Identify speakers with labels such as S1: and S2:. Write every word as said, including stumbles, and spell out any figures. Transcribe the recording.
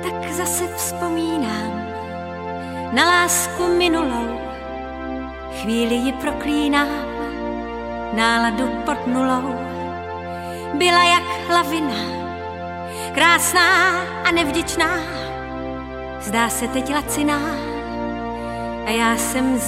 S1: tak zase vzpomínám na lásku minulou. Chvíli ji proklínám, náladu pod nulou. Byla jak lavina, krásná a nevděčná. Zdá se teď laciná a já jsem